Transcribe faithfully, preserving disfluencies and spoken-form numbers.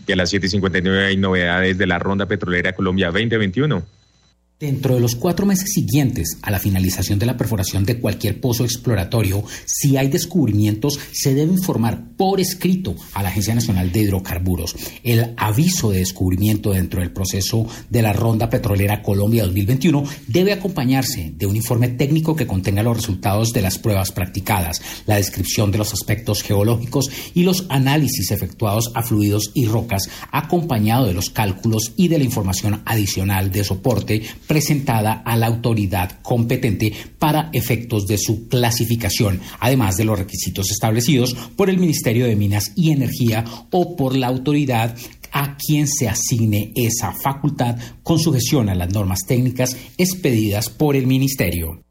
Y a las siete y cincuenta y nueve hay novedades de la Ronda Petrolera Colombia veinte veintiuno. Dentro de los cuatro meses siguientes a la finalización de la perforación de cualquier pozo exploratorio, si hay descubrimientos, se debe informar por escrito a la Agencia Nacional de Hidrocarburos. El aviso de descubrimiento dentro del proceso de la Ronda Petrolera Colombia dos mil veintiuno debe acompañarse de un informe técnico que contenga los resultados de las pruebas practicadas, la descripción de los aspectos geológicos y los análisis efectuados a fluidos y rocas, acompañado de los cálculos y de la información adicional de soporte presentada a la autoridad competente para efectos de su clasificación, además de los requisitos establecidos por el Ministerio de Minas y Energía o por la autoridad a quien se asigne esa facultad con sujeción a las normas técnicas expedidas por el Ministerio.